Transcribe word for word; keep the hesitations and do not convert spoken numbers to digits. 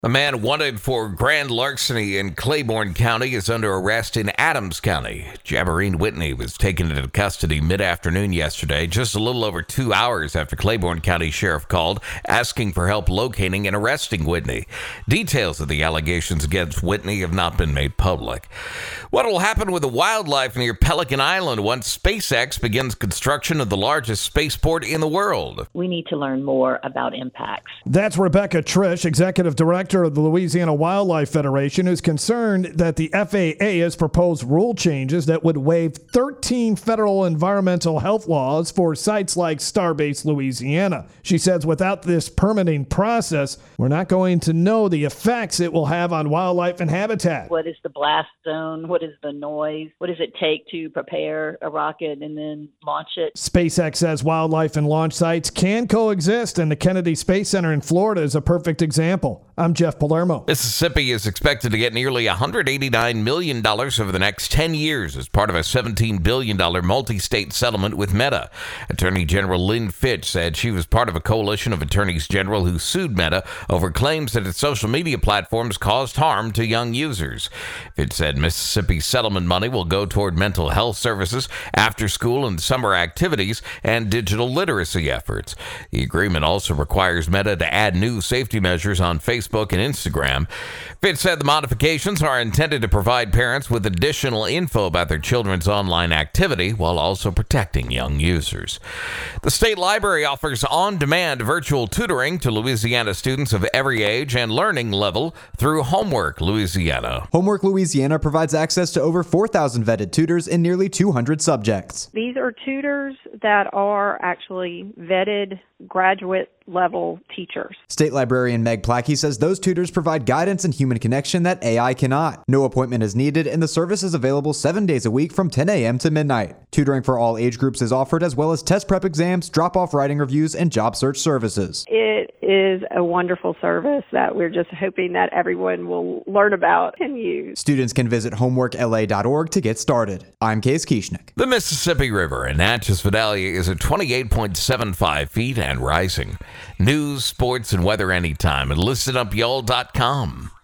A man wanted for grand larceny in Claiborne County is under arrest in Adams County. Jamarine Whitney was taken into custody mid-afternoon yesterday, just a little over two hours after Claiborne County Sheriff called asking for help locating and arresting Whitney. Details of the allegations against Whitney have not been made public. What will happen with the wildlife near Pelican Island once SpaceX begins construction of the largest spaceport in the world? We need to learn more about impacts. That's Rebecca Trish, Executive Director of the Louisiana Wildlife Federation, who's concerned that the F A A has proposed rule changes that would waive thirteen federal environmental health laws for sites like Starbase Louisiana. She says without this permitting process, we're not going to know the effects it will have on wildlife and habitat. What is the blast zone? What is the noise? What does it take to prepare a rocket and then launch it? SpaceX says wildlife and launch sites can coexist, and the Kennedy Space Center in Florida is a perfect example. I'm Jeff Palermo. Mississippi is expected to get nearly one hundred eighty-nine million dollars over the next ten years as part of a seventeen billion dollars multi-state settlement with Meta. Attorney General Lynn Fitch said she was part of a coalition of attorneys general who sued Meta over claims that its social media platforms caused harm to young users. Fitch said Mississippi's settlement money will go toward mental health services, after-school and summer activities, and digital literacy efforts. The agreement also requires Meta to add new safety measures on Facebook and Instagram. Fitch said the modifications are intended to provide parents with additional info about their children's online activity while also protecting young users. The state library offers on-demand virtual tutoring to Louisiana students of every age and learning level through Homework Louisiana. Homework Louisiana provides access to over four thousand vetted tutors in nearly two hundred subjects. These are tutors that are actually vetted graduate level teachers. State librarian Meg Plackey says those tutors provide guidance and human connection that A I cannot. No appointment is needed, and the service is available seven days a week from ten a.m. to midnight. Tutoring for all age groups is offered, as well as test prep exams, drop-off writing reviews, and job search services. It is a wonderful service that we're just hoping that everyone will learn about and use. Students can visit homework L A dot org to get started. I'm Case Kieschnick. The Mississippi River in Natchez Vidalia is at twenty-eight point seven five feet and rising. News, sports, and weather anytime at listen up y'all dot com.